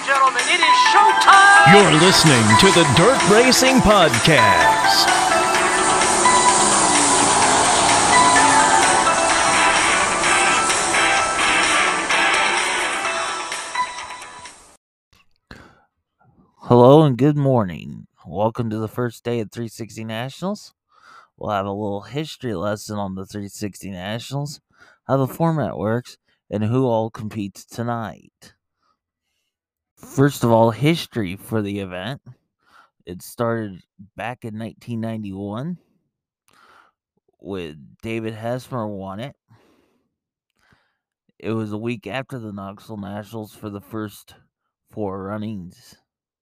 gentlemen, it is showtime! You're listening to the Dirt Racing Podcast. Hello and good morning. Welcome to the first day of 360 Nationals. We'll have a little history lesson on the 360 Nationals, how the format works, and who all competes tonight. First of all, history for the event. It started back in 1991 with David Hesmer won it. It was a week after the Knoxville Nationals for the first 4 runnings.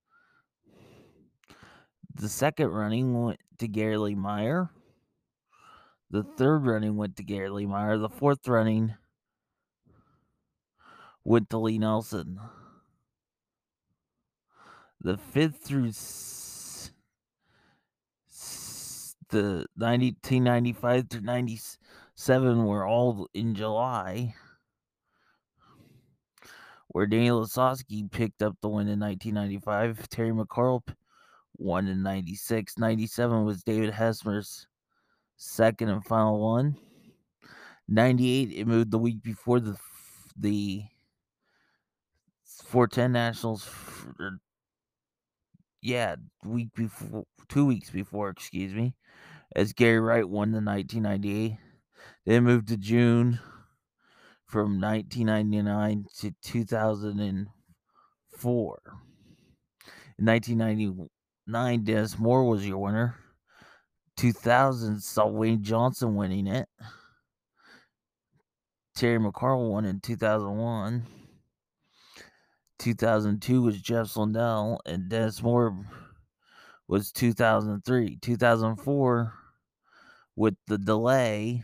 The second running went to Gary Lee Meyer. The third running went to Gary Lee Meyer. The fourth running went to Lee Nelson. The fifth through the 1995 through 97 were all in July, where Daniel Lasowski picked up the win in 1995. Terry McCarl won in 96. 97 was David Hesmer's second and final one. 98, it moved the week before the 410 Nationals. Week before, 2 weeks before, as Gary Wright won the 1998. Then moved to June from 1999 to 2004. In 1999, Dennis Moore was your winner. 2000 saw Wayne Johnson winning it. Terry McCarl won in 2001. 2002 was Jeff Slendell, and Dennis Moore was 2003. 2004, with the delay,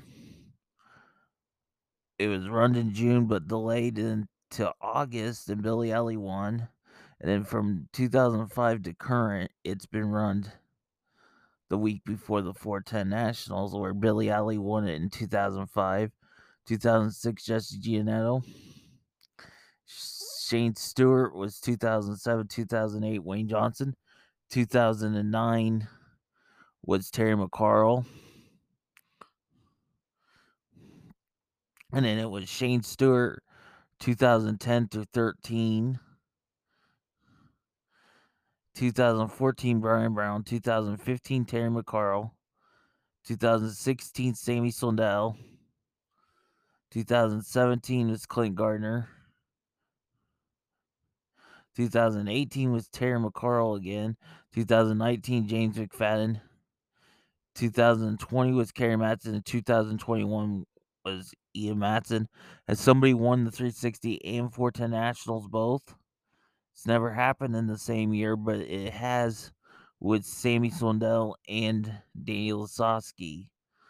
it was run in June but delayed into August, and Billy Ellie won. And then from 2005 to current, it's been run the week before the 410 Nationals, where Billy Ellie won it in 2005. 2006, Jesse Giannetto. Shane Stewart was 2007. 2008, Wayne Johnson. 2009 was Terry McCarl. And then it was Shane Stewart, 2010 through 13. 2014, Brian Brown. 2015, Terry McCarl. 2016, Sammy Slendell. 2017 was Clint Gardner. 2018 was Terry McCarl again. 2019, James McFadden. 2020 was Kerry Matson. And 2021 was Ian Matson. Has somebody won the 360 and 410 Nationals both? It's never happened in the same year, but it has with Sammy Slendell and Daniel Lasowski.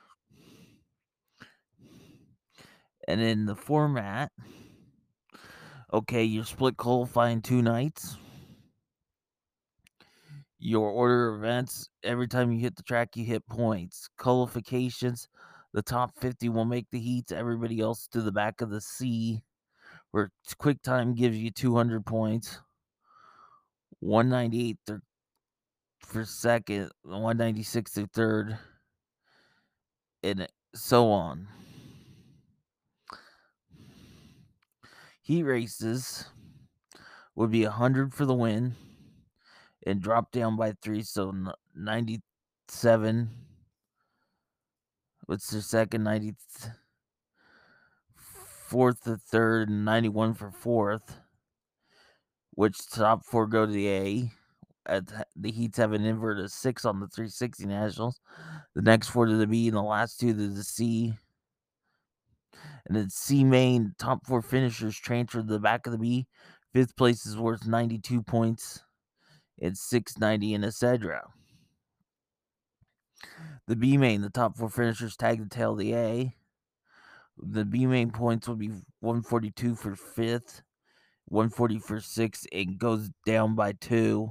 And in the format, okay, you're split qualifying 2 nights. Your order of events, every time you hit the track, you hit points. Qualifications, the top 50 will make the heats. Everybody else to the back of the C, where quick time gives you 200 points. 198 for second, 196 to third, and so on. Heat races would be 100 for the win and drop down by 3, so 97. What's their second? 94th to third, and 91 for fourth. Which top 4 go to the A. The Heats have an invert of 6 on the 360 Nationals. The next 4 to the B, and the last 2 to the C. And then C main, top 4 finishers transfer to the back of the B. 5th place is worth 92 points. It's 690 in a Cedra. The B main, the top 4 finishers tag the tail of the A. The B main points will be 142 for 5th, 140 for 6th. It goes down by 2.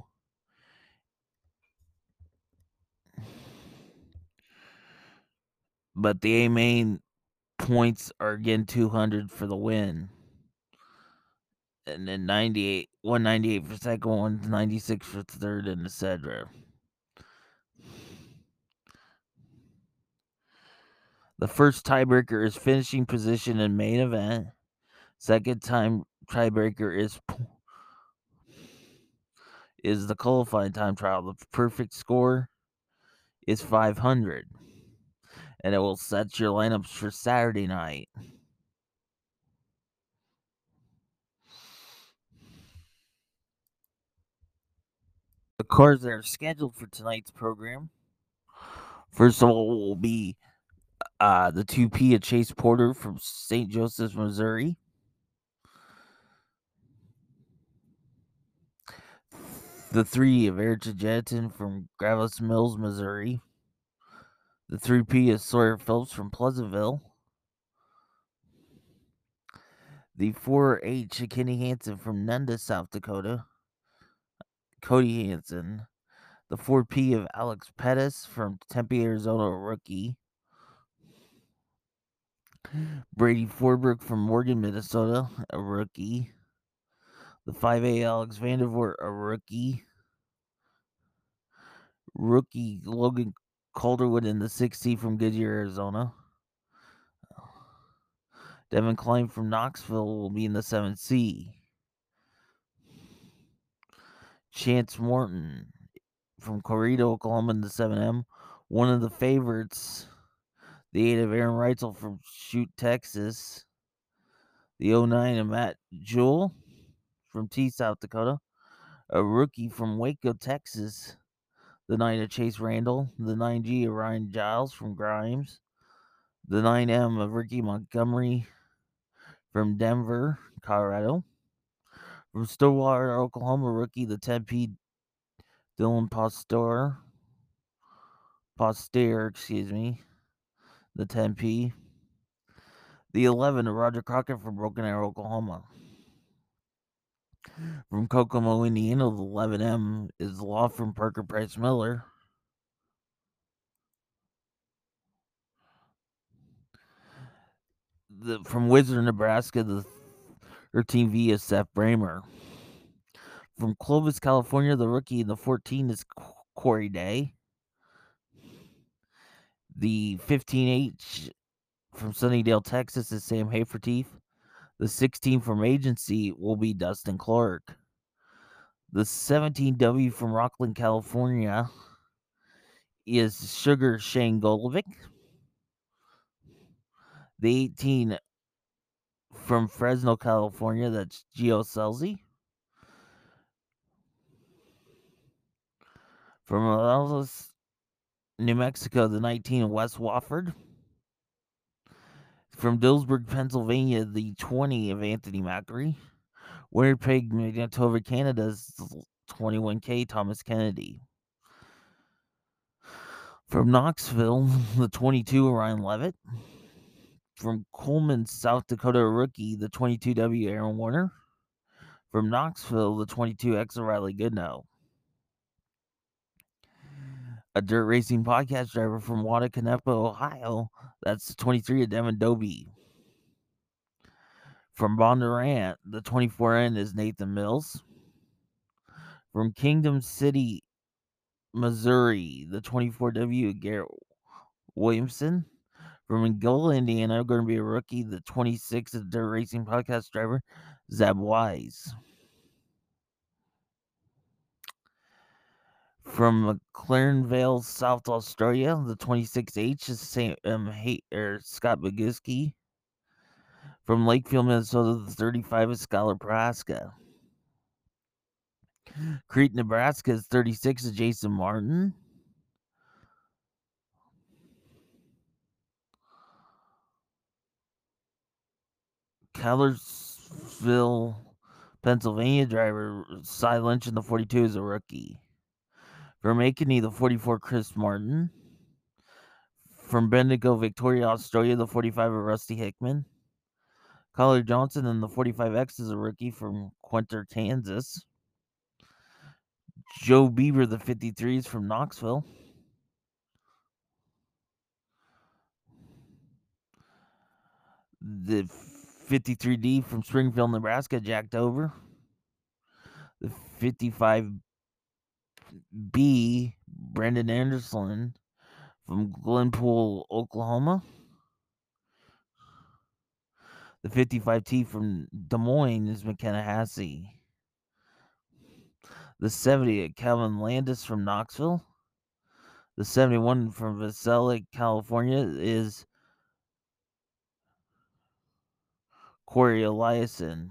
But the A main points are again 200 for the win. and then 98, 198 for second, 196 for third, and etc. The first tiebreaker is finishing position in main event. Second time tiebreaker is the qualifying time trial. The perfect score is 500, and it will set your lineups for Saturday night. The cars that are scheduled for tonight's program. First of all, will be the 2P of Chase Porter from St. Joseph, Missouri. The 3 of Eric Jetton from Gravis Mills, Missouri. The 3P of Sawyer Phillips from Pleasantville. The 4H of Kenny Hansen from Nunda, South Dakota. Cody Hansen. The 4P of Alex Pettis from Tempe, Arizona, a rookie. Brady Forbrook from Morgan, Minnesota, a rookie. The 5A Alex Vandervoort, a rookie. Rookie Logan Calderwood in the 6C from Goodyear, Arizona. Devin Klein from Knoxville will be in the 7C. Chance Morton from Corrido, Oklahoma in the 7M. One of the favorites, the 8 of Aaron Reitzel from Chute, Texas. The 09 of Matt Jewell from T, South Dakota. A rookie from Waco, Texas. The 9 of Chase Randall. The 9G of Ryan Giles from Grimes. The 9M of Ricky Montgomery from Denver, Colorado. From Stillwater, Oklahoma, rookie, the 10P Dylan Poster, the 10P. The 11 of Roger Crockett from Broken Arrow, Oklahoma. From Kokomo, Indiana, the 11M is Law from Parker Price Miller. From Whistler, Nebraska, the 13V is Seth Bramer. From Clovis, California, the rookie in the 14 is Corey Day. The 15H from Sunnydale, Texas is Sam Haferteeth. The 16 from Agency will be Dustin Clark. The 17W from Rockland, California is Sugar Shane Golovic. The 18 from Fresno, California, that's Gio Selzy. From Morales, New Mexico, the 19 Wes Wofford. From Dillsburg, Pennsylvania, the 20 of Anthony Macri. Winnipeg, Manitoba, Canada's 21K Thomas Kennedy. From Knoxville, the 22 of Ryan Levitt. From Coleman, South Dakota, rookie, the 22W Aaron Warner. From Knoxville, the 22X of Riley Goodnow. A dirt racing podcast driver from Waunacanepa, Ohio, that's the 23 of Devin Dobie. From Bondurant, the 24N is Nathan Mills. From Kingdom City, Missouri, the 24W Garrett Williamson. From Angola, Indiana, going to be a rookie, the 26 of dirt racing podcast driver, Zeb Wise. From McLaren Vale, South Australia, the 26H is Scott Boguski. From Lakefield, Minnesota, the 35 is Skylar Praska. Crete, Nebraska is 36 is Jason Martin. Kellersville, Pennsylvania driver Cy Lynch in the 42 is a rookie. From Ankeny, the 44 Chris Martin. From Bendigo, Victoria, Australia, the 45 of Rusty Hickman. Collar Johnson in the 45X is a rookie from Quinter, Kansas. Joe Bieber, the 53 is from Knoxville. The 53D from Springfield, Nebraska, Jack Dover. The 55B, Brendan Anderson from Glenpool, Oklahoma. The 55T from Des Moines is McKenna Hassey. The 70 at Calvin Landis from Knoxville. The 71 from Visalia, California is Corey Eliason.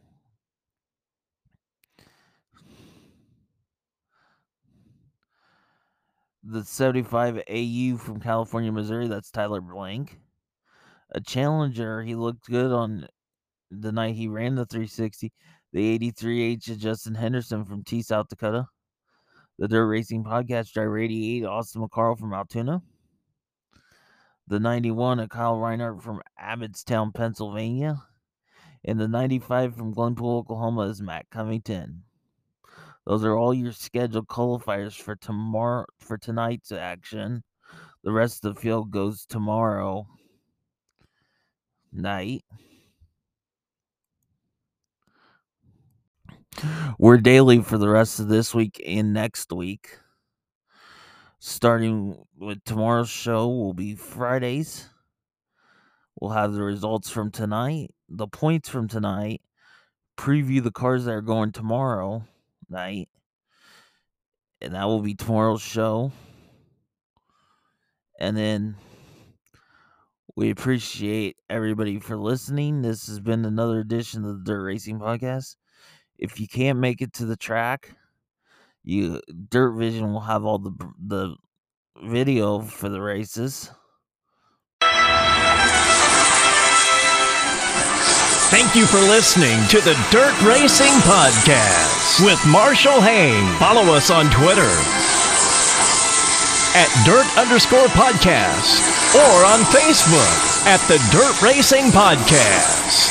The 75 AU from California, Missouri, that's Tyler Blank. A challenger, he looked good on the night he ran the 360. The 83H of Justin Henderson from T, South Dakota. The Dirt Racing Podcast driver 88, Austin McCarl from Altoona. The 91 of Kyle Reinhardt from Abbottstown, Pennsylvania. And the 95 from Glenpool, Oklahoma is Matt Covington. Those are all your scheduled qualifiers for tonight's action. The rest of the field goes tomorrow night. We're daily for the rest of this week and next week. Starting with tomorrow's show will be Fridays. We'll have the results from tonight, the points from tonight, preview the cars that are going tomorrow night, and that will be tomorrow's show. And then we appreciate everybody for listening. This has been another edition of the Dirt Racing Podcast. If you can't make it to the track, Dirt Vision will have all the video for the races. Thank you for listening to the Dirt Racing Podcast with Marshall Hain. Follow us on Twitter at Dirt_Podcast or on Facebook at the Dirt Racing Podcast.